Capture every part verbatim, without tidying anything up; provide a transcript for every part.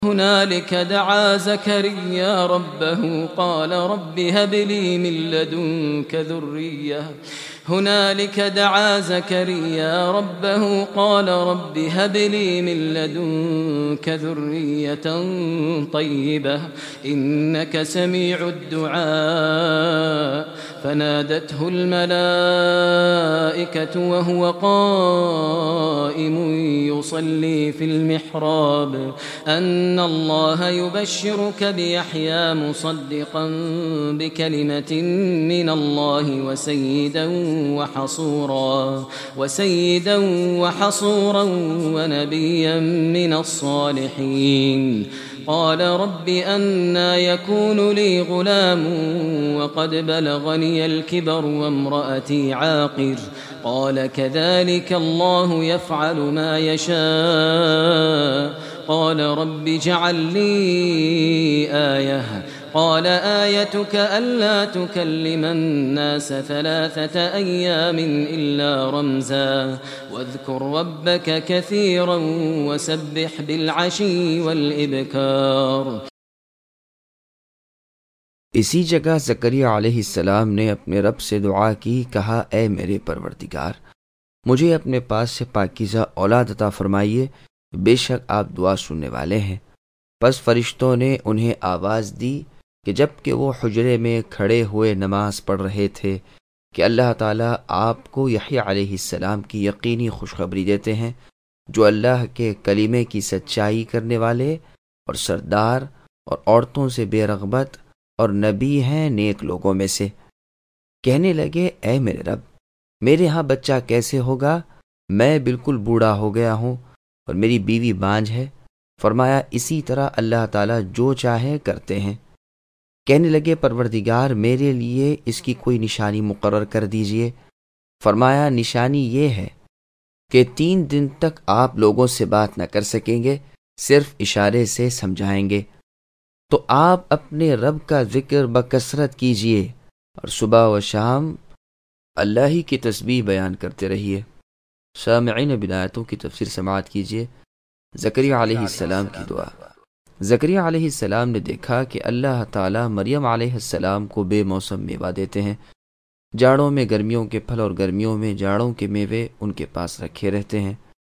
هنالك دعا زكريا ربه قال رب هب لي من لدنك ذرية هنالك دعا زكريا ربه قال رب هب لي من لدنك ذرية طيبة إنك سميع الدعاء فنادته الملائكة وهو قائم يصلي في المحراب أن الله يبشرك بيحيى مصدقا بكلمة من الله وسيدا وحصورا وسيدا وحصورا ونبيا من الصالحين قال رب أنى يكون لي غلام وقد بلغني الكبر وامرأتي عاقر قال كذلك الله يفعل ما يشاء قال رب اجعل لي آية قال آيتك ألا تكلم الناس ثلاثة أيام إلا رمزا واذكر ربك كثيرا وسبح بالعشي والإبكار. اسی جگہ زکریا علیہ السلام نے اپنے رب سے دعا کی، کہا اے میرے پروردگار مجھے اپنے پاس سے پاکیزہ اولاد عطا فرمائیے، بے شک آپ دعا سننے والے ہیں۔ پس فرشتوں نے انہیں آواز دی کہ جب کہ وہ حجرے میں کھڑے ہوئے نماز پڑھ رہے تھے کہ اللہ تعالیٰ آپ کو یحییٰ علیہ السلام کی یقینی خوشخبری دیتے ہیں، جو اللہ کے کلمے کی سچائی کرنے والے اور سردار اور عورتوں سے بے رغبت اور نبی ہیں نیک لوگوں میں سے۔ کہنے لگے اے میرے رب میرے ہاں بچہ کیسے ہوگا، میں بالکل بوڑھا ہو گیا ہوں اور میری بیوی بانجھ ہے۔ فرمایا اسی طرح اللہ تعالیٰ جو چاہے کرتے ہیں۔ کہنے لگے پروردگار میرے لیے اس کی کوئی نشانی مقرر کر دیجئے۔ فرمایا نشانی یہ ہے کہ تین دن تک آپ لوگوں سے بات نہ کر سکیں گے، صرف اشارے سے سمجھائیں گے، تو آپ اپنے رب کا ذکر بکثرت کیجئے اور صبح و شام اللہ ہی کی تسبیح بیان کرتے رہیے۔ سامعین بدایتوں کی تفسیر سماعت کیجئے۔ زکریا علیہ السلام کی دعا۔ زکریا علیہ السلام نے دیکھا کہ اللہ تعالیٰ مریم علیہ السلام کو بے موسم میوہ دیتے ہیں۔ جاڑوں میں گرمیوں کے پھل اور گرمیوں میں جاڑوں کے میوے ان کے پاس رکھے رہتے ہیں،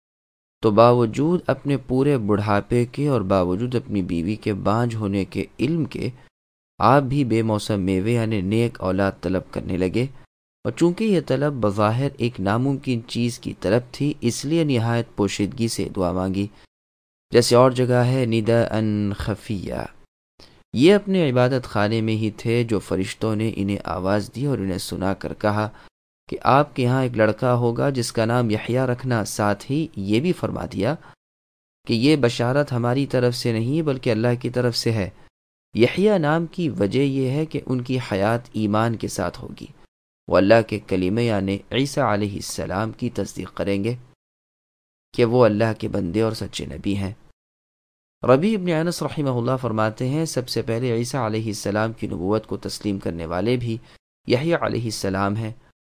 تو باوجود اپنے پورے بڑھاپے کے اور باوجود اپنی بیوی کے بانجھ ہونے کے علم کے آپ بھی بے موسم میوے یعنی نیک اولاد طلب کرنے لگے، اور چونکہ یہ طلب بظاہر ایک ناممکن چیز کی طلب تھی اس لیے نہایت پوشیدگی سے دعا مانگی، جیسے اور جگہ ہے نداءً خفیہ۔ یہ اپنے عبادت خانے میں ہی تھے جو فرشتوں نے انہیں آواز دی اور انہیں سنا کر کہا کہ آپ کے ہاں ایک لڑکا ہوگا جس کا نام یحییٰ رکھنا، ساتھ ہی یہ بھی فرما دیا کہ یہ بشارت ہماری طرف سے نہیں بلکہ اللہ کی طرف سے ہے۔ یحییٰ نام کی وجہ یہ ہے کہ ان کی حیات ایمان کے ساتھ ہوگی، وہ اللہ کے کلمے یعنی عیسیٰ علیہ السلام کی تصدیق کریں گے کہ وہ اللہ کے بندے اور سچے نبی ہیں۔ ربیع ابن انس رحمہ اللہ فرماتے ہیں سب سے پہلے عیسیٰ علیہ السلام کی نبوت کو تسلیم کرنے والے بھی یحییٰ علیہ السلام ہیں۔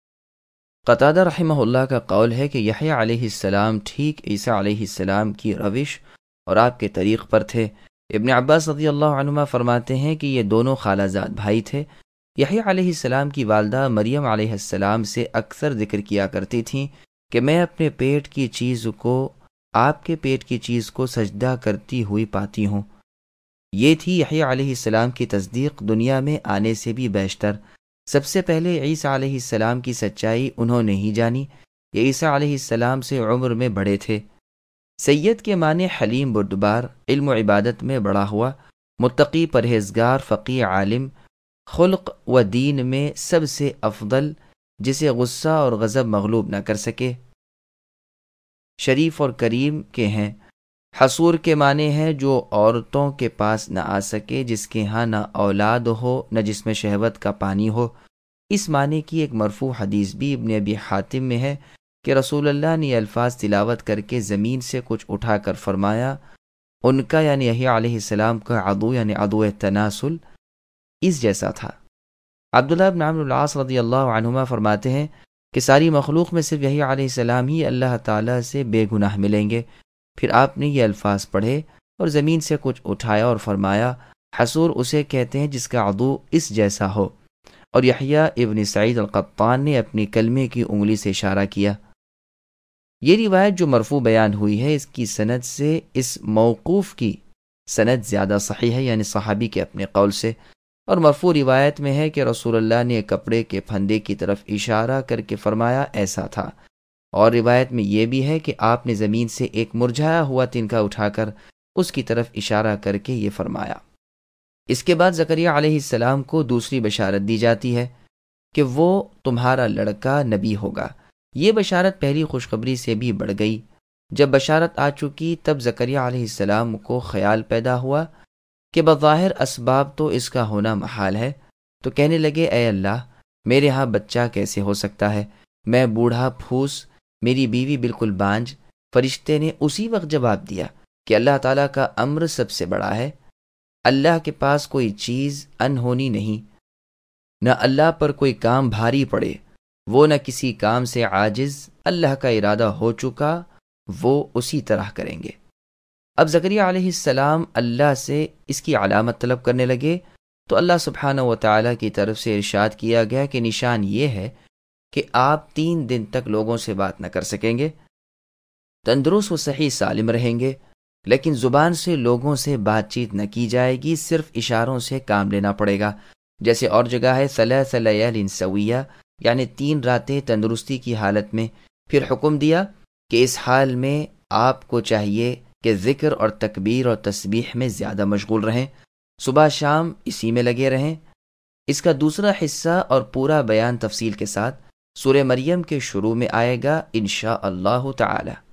قتادہ رحمہ اللہ کا قول ہے کہ یحییٰ علیہ السلام ٹھیک عیسیٰ علیہ السلام کی روش اور آپ کے طریق پر تھے۔ ابن عباس رضی اللہ عنہما فرماتے ہیں کہ یہ دونوں خالہ زاد بھائی تھے۔ یحییٰ علیہ السلام کی والدہ مریم علیہ السلام سے اکثر ذکر کیا کرتی تھیں کہ میں اپنے پیٹ کی چیز کو آپ کے پیٹ کی چیز کو سجدہ کرتی ہوئی پاتی ہوں۔ یہ تھی یحییٰ علیہ السلام کی تصدیق دنیا میں آنے سے بھی بیشتر۔ سب سے پہلے عیسیٰ علیہ السلام کی سچائی انہوں نے ہی جانی۔ یہ عیسیٰ علیہ السلام سے عمر میں بڑے تھے۔ سید کے معنی حلیم بردبار، علم و عبادت میں بڑا ہوا، متقی پرہیزگار فقیہ عالم، خلق و دین میں سب سے افضل، جسے غصہ اور غضب مغلوب نہ کر سکے، شریف اور کریم کے ہیں۔ حصور کے معنی ہے جو عورتوں کے پاس نہ آ سکے، جس کے ہاں نہ اولاد ہو نہ جس میں شہوت کا پانی ہو۔ اس معنی کی ایک مرفوع حدیث بھی ابن ابی حاتم میں ہے کہ رسول اللہ نے یہ الفاظ تلاوت کر کے زمین سے کچھ اٹھا کر فرمایا ان کا یعنی یحییٰ علیہ السلام کا عدو یعنی عدو تناسل اس جیسا تھا۔ عبداللہ بن عمرو العاص رضی اللہ عنہما فرماتے ہیں کہ ساری مخلوق میں صرف یحییٰ علیہ السلام ہی اللہ تعالیٰ سے بے گناہ ملیں گے۔ پھر آپ نے یہ الفاظ پڑھے اور زمین سے کچھ اٹھایا اور فرمایا حصور اسے کہتے ہیں جس کا عضو اس جیسا ہو، اور یحییٰ ابن سعید القطان نے اپنی کلمے کی انگلی سے اشارہ کیا۔ یہ روایت جو مرفوع بیان ہوئی ہے اس کی سند سے اس موقوف کی سند زیادہ صحیح ہے، یعنی صحابی کے اپنے قول سے، اور مرفوع روایت میں ہے کہ رسول اللہ نے کپڑے کے پھندے کی طرف اشارہ کر کے فرمایا ایسا تھا، اور روایت میں یہ بھی ہے کہ آپ نے زمین سے ایک مرجھایا ہوا تنکا اٹھا کر اس کی طرف اشارہ کر کے یہ فرمایا۔ اس کے بعد زکریا علیہ السلام کو دوسری بشارت دی جاتی ہے کہ وہ تمہارا لڑکا نبی ہوگا۔ یہ بشارت پہلی خوشخبری سے بھی بڑھ گئی۔ جب بشارت آ چکی تب زکریا علیہ السلام کو خیال پیدا ہوا کہ بظاہر اسباب تو اس کا ہونا محال ہے، تو کہنے لگے اے اللہ میرے ہاں بچہ کیسے ہو سکتا ہے، میں بوڑھا پھوس، میری بیوی بالکل بانج۔ فرشتے نے اسی وقت جواب دیا کہ اللہ تعالیٰ کا امر سب سے بڑا ہے، اللہ کے پاس کوئی چیز انہونی نہیں، نہ اللہ پر کوئی کام بھاری پڑے، وہ نہ کسی کام سے عاجز، اللہ کا ارادہ ہو چکا، وہ اسی طرح کریں گے۔ اب زکریا علیہ السلام اللہ سے اس کی علامت طلب کرنے لگے تو اللہ سبحانہ و تعالیٰ کی طرف سے ارشاد کیا گیا کہ نشان یہ ہے کہ آپ تین دن تک لوگوں سے بات نہ کر سکیں گے، تندرست و صحیح سالم رہیں گے، لیکن زبان سے لوگوں سے بات چیت نہ کی جائے گی، صرف اشاروں سے کام لینا پڑے گا۔ جیسے اور جگہ ہے ثلاث لیال سویہ، یعنی تین راتیں تندرستی کی حالت میں۔ پھر حکم دیا کہ اس حال میں آپ کو چاہیے کہ ذکر اور تکبیر اور تسبیح میں زیادہ مشغول رہیں، صبح شام اسی میں لگے رہیں۔ اس کا دوسرا حصہ اور پورا بیان تفصیل کے ساتھ سورہ مریم کے شروع میں آئے گا انشاء اللہ تعالی۔